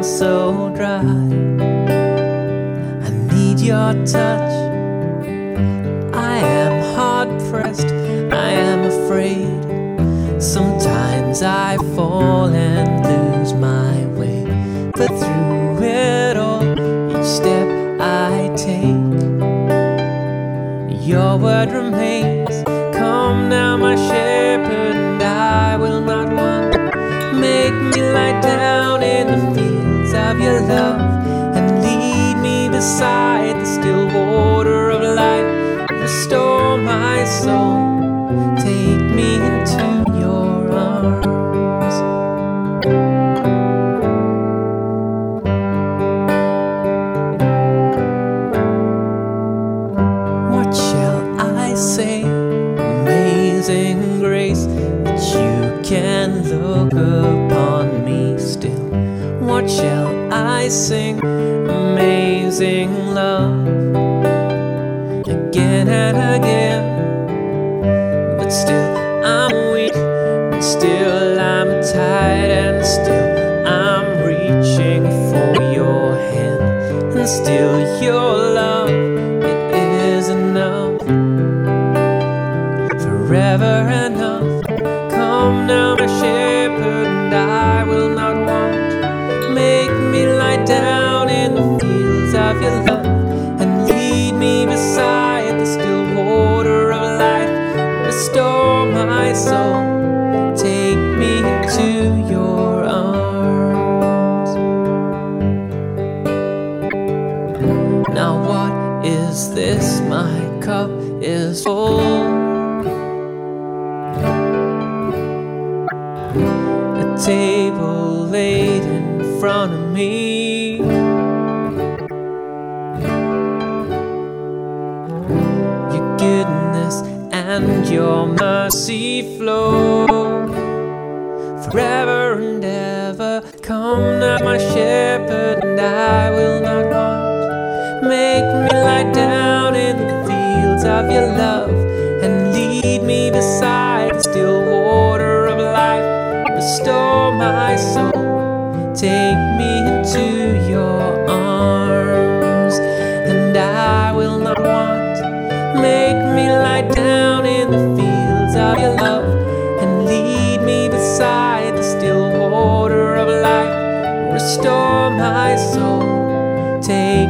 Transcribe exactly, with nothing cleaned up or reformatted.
been so dry. I need your touch. I am hard pressed, I am afraid. Sometimes I fall and lose my way, but through it all, each step I take, your word remains. Come now, my shepherd, and I will not want. Make me lie down in the fields of your love, and lead me beside the still water of life. Restore my soul, take me into your arms. What shall I say? Amazing grace, that you can look upon me still. What shall I sing? Amazing love, again and again. But still I'm weak, but still I'm tired, and still I'm reaching for your hand, and still your love, it is enough, forever enough. Come now, my shepherd, and I will not want. Make me lie down in the fields of your love, and lead me beside the still water of life. Restore my soul, take me into your arms. Now what is this? My cup is full. A table laid in front of me, your goodness and your mercy flow forever and ever. Come now, my shepherd, and I will not want. Make me lie down in the fields of your love, and lead me beside the still water of life. Restore my soul, take me into your arms, and I will not want. Make me lie down in the fields of your love, and lead me beside the still water of life. Restore my soul, take